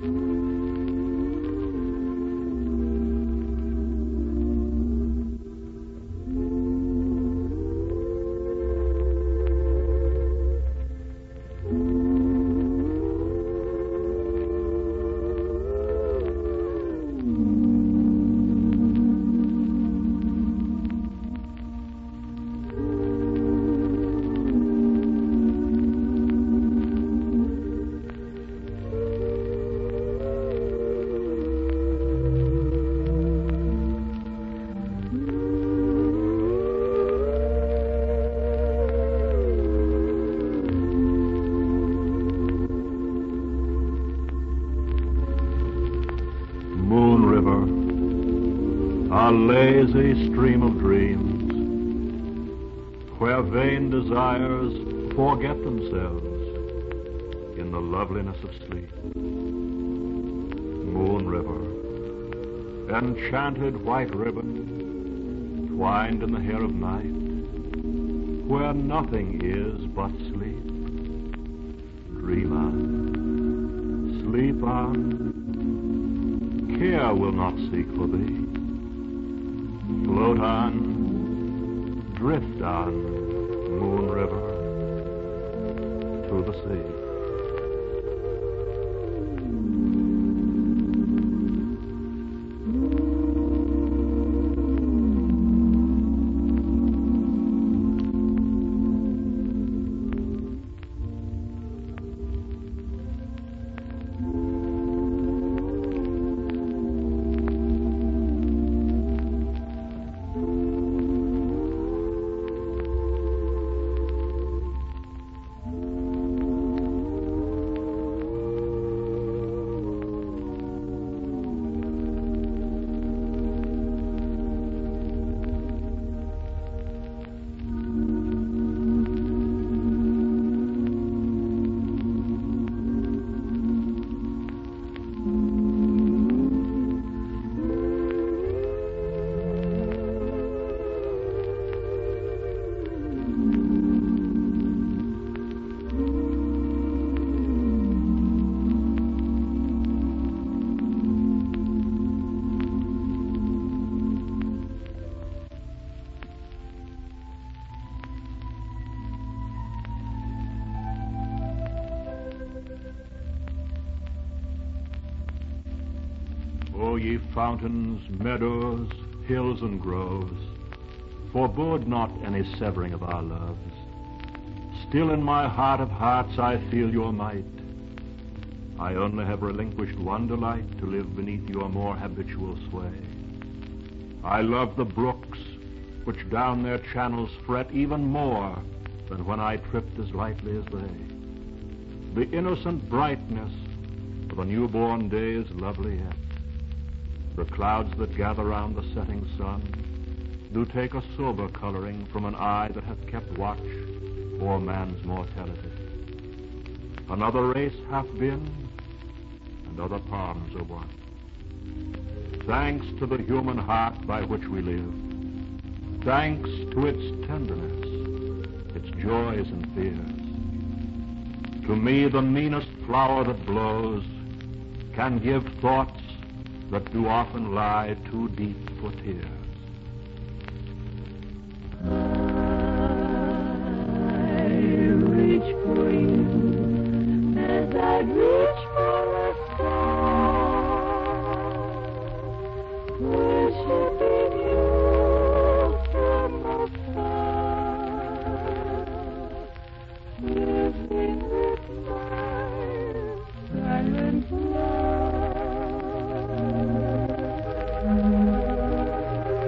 A lazy stream of dreams, where vain desires forget themselves in the loveliness of sleep. Moon River, enchanted white ribbon, twined in the hair of night, where nothing is but sleep. Dream on, sleep on, care will not seek for thee. Float on, drift on, Moon River, to the sea. O ye fountains, meadows, hills, and groves, forebode not any severing of our loves. Still in my heart of hearts I feel your might. I only have relinquished one delight, to live beneath your more habitual sway. I love the brooks, which down their channels fret even more than when I tripped as lightly as they. The innocent brightness of a newborn day is lovely yet. The clouds that gather round the setting sun do take a sober coloring from an eye that hath kept watch o'er man's mortality. Another race hath been, and other palms are won. Thanks to the human heart by which we live, thanks to its tenderness, its joys and fears. To me the meanest flower that blows can give thoughts that do often lie too deep for tears. I reach for you as I reach for a star, worshiping you from afar, living with my silent love.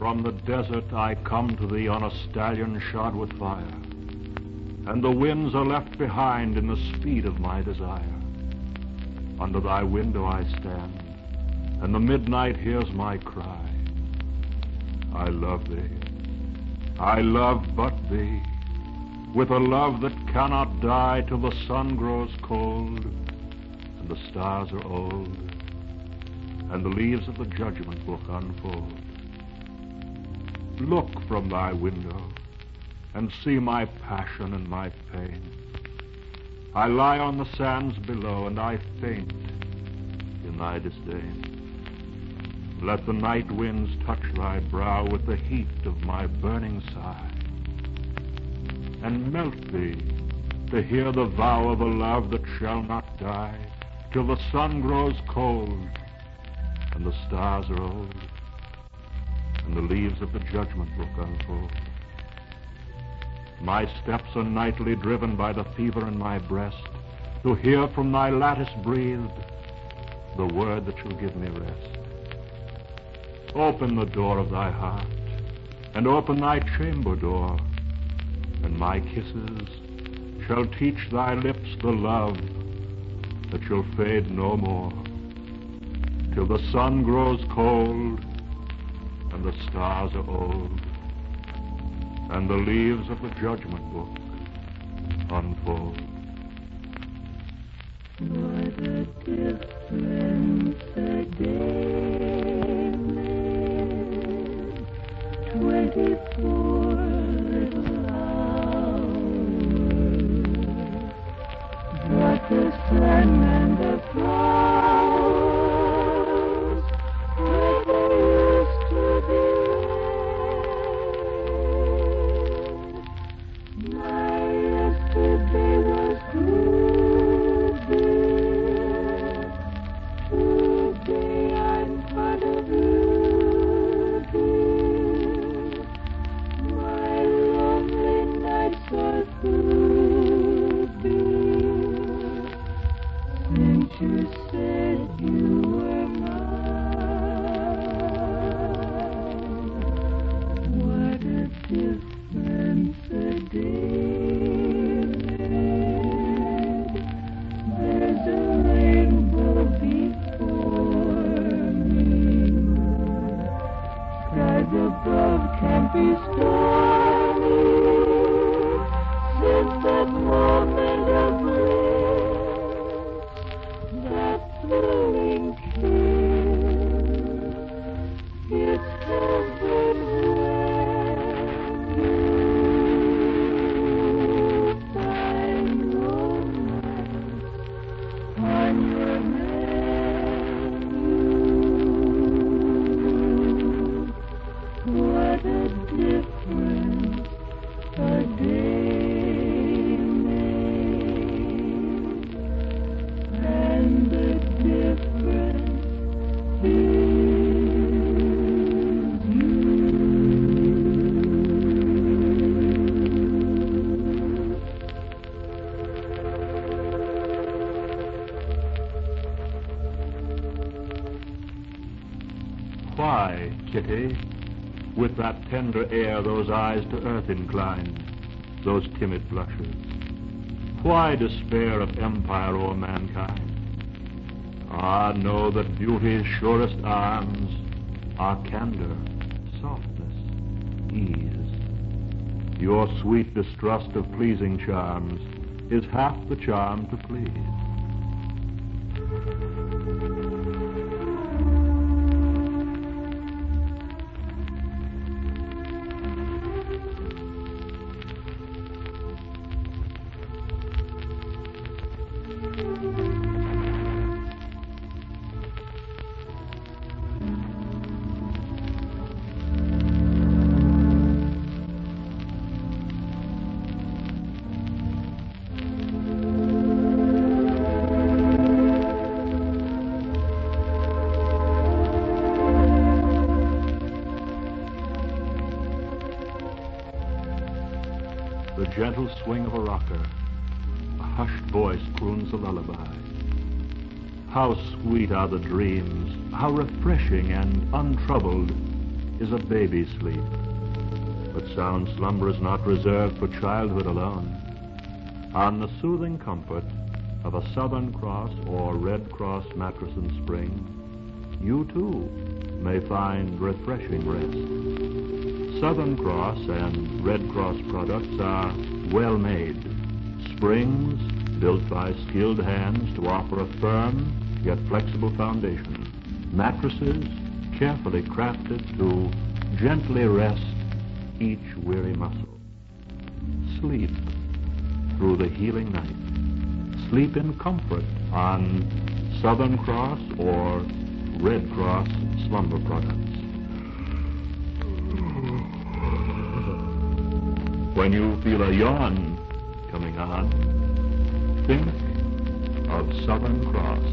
From the desert I come to thee on a stallion shod with fire, and the winds are left behind in the speed of my desire. Under thy window I stand, and the midnight hears my cry. I love thee, I love but thee, with a love that cannot die till the sun grows cold, and the stars are old, and the leaves of the judgment book unfold. Look from thy window, and see my passion and my pain. I lie on the sands below, and I faint in thy disdain. Let the night winds touch thy brow with the heat of my burning sigh, and melt thee to hear the vow of a love that shall not die, till the sun grows cold, and the stars are old, and the leaves of the judgment book unfold. My steps are nightly driven by the fever in my breast, to hear from thy lattice breathed the word that shall give me rest. Open the door of thy heart, and open thy chamber door, and my kisses shall teach thy lips the love that shall fade no more, till the sun grows cold, and the stars are old, and the leaves of the judgment book unfold. What a difference a day made, 24 little hours, brought the sun and the flowers where they used to be red. My yesterday was good, dear. Today I'm part of you, dear. My lonely nights are through, dear, since you said you were mine. What a difference a day made. There's a rainbow before me. Skies above can't be stormy. Since that moment of bliss, that thrilling kiss, it's heaven when you find romance on your menu. What a difference a day made, and the difference is you. Why, Kitty, with that tender air those eyes to earth inclined, those timid blushes? Why despair of empire o'er mankind? Ah, know that beauty's surest arms are candor, softness, ease. Your sweet distrust of pleasing charms is half the charm to please. The gentle swing of a rocker, a hushed voice croons a lullaby. How sweet are the dreams, how refreshing and untroubled is a baby's sleep, but sound slumber is not reserved for childhood alone. On the soothing comfort of a Southern Cross or Red Cross mattress and spring, you too may find refreshing rest. Southern Cross and Red Cross products are well made. Springs built by skilled hands to offer a firm yet flexible foundation. Mattresses carefully crafted to gently rest each weary muscle. Sleep through the healing night. Sleep in comfort on Southern Cross or Red Cross slumber products. When you feel a yawn coming on, think of Southern Cross.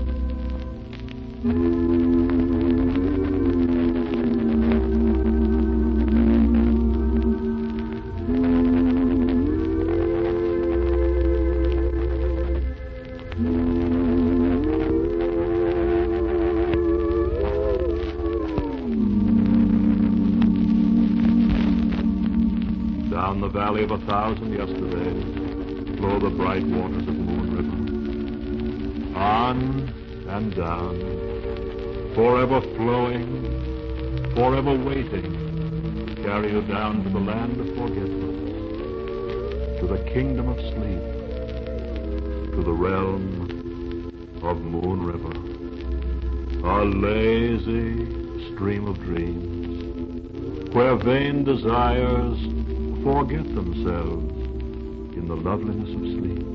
Down the valley of 1,000 yesterdays flow the bright waters of Moon River. On and down, forever flowing, forever waiting, carry you down to the land of forgetfulness, to the kingdom of sleep, to the realm of Moon River, a lazy stream of dreams, where vain desires forget themselves in the loveliness of sleep.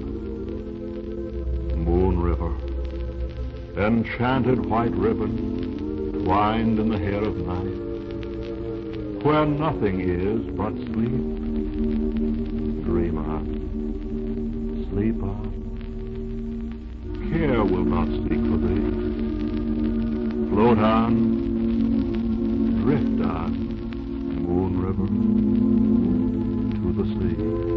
Moon River, enchanted white ribbon twined in the hair of night, where nothing is but sleep. Dream on, sleep on. Care will not speak for thee. Float on, drift on, Moon River, to the sea.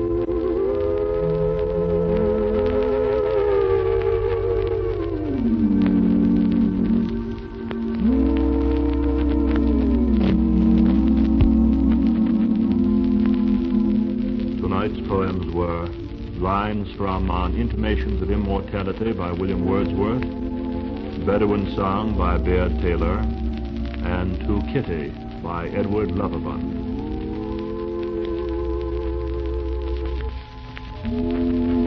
Tonight's poems were lines from On Intimations of Immortality by William Wordsworth, Bedouin Song by Bayard Taylor, and To Kitty by Edward Lovibond.